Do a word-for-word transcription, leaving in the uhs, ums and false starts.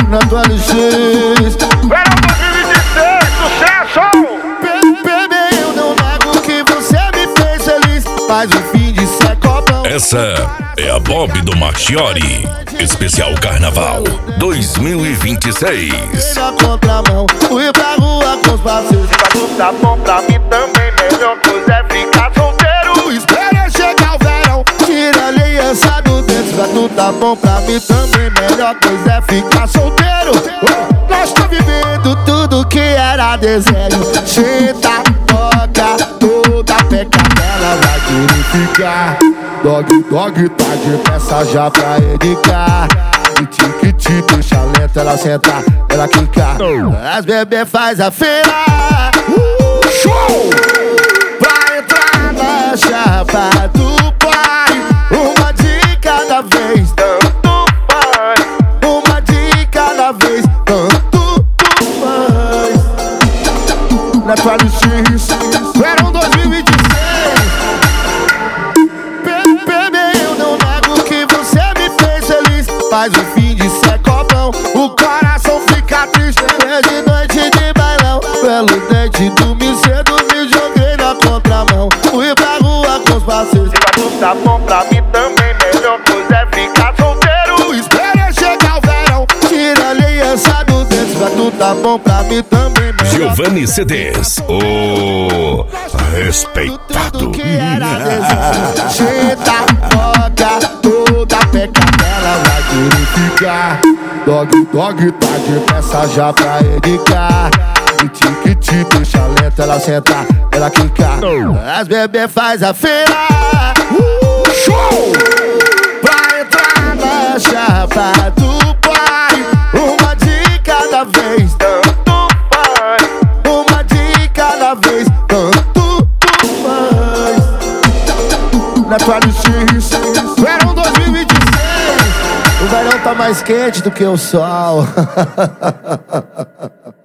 na tua L X. Verão dois mil e vinte e seis, sucesso! Bebê, eu não nego que você me fez feliz. Faz um fim de secopão. Essa é a Bob do Marchiori, especial Carnaval dois mil e vinte e seis. Na contramão, fui pra rua com os parceiros. Tudo tá bom pra mim também, melhor coisa é ficar solteiro. Espera chegar o verão, tira a aliança do dedo. Pra tu tá bom pra mim também, melhor coisa é ficar solteiro. Nós tá vivendo tudo que era desenho. Senta, toca, toda pecadela vai querer ficar. Dog, dog, tá de peça já pra educar. E tique, tique, deixa lenta, ela senta, ela quica. As bebê faz a feira. Show! Pra entrar na chapa do pai, uma de cada vez, Tanto faz. uma de cada vez, tanto tu faz. Na tua L X, verão dois mil e vinte e seis. Bebê, eu não nego que você me fez feliz. Faz um fim de secopão, o coração fica triste. É de noite de bailão, pelo dente dormi cedo, me joguei na contramão. Fui pra rua com os parceiros. Tudo tá bom pra mim também, melhor coisa é ficar solteiro. Espera chegar o verão, tira a aliança do dedo. Pra tu tá bom pra mim também, melhor. Giovanni C Ds, o respeitado. Tudo que era desenho. Senta, toca, toda pecadela vai querer ficar. Dog, dog, tá de peça já pra educar. E tique, tique, deixa lenta, ela senta, ela quica. As bebê faz a feira. Show! Pra entrar na chapa do pai, uma de cada vez, Tanto faz. uma de cada vez, tanto tu faz. Na tua L X, verão dois mil e vinte e seis. O verão tá mais quente do que o sol.